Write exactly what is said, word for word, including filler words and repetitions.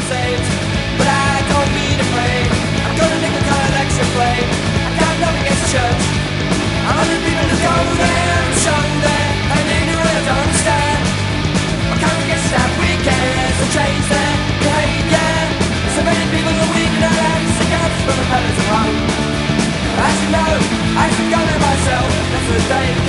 saved, but I don't mean to pray. I'm gonna make a kind of lecture play. I got nothing against church. I'm hundred people who go there and show there, and ignorant I don't understand. My congregation that weekends will change their behaviour. So many people are weak and I'm sick of from the palace of home. As you know, I've been going myself, that's the day.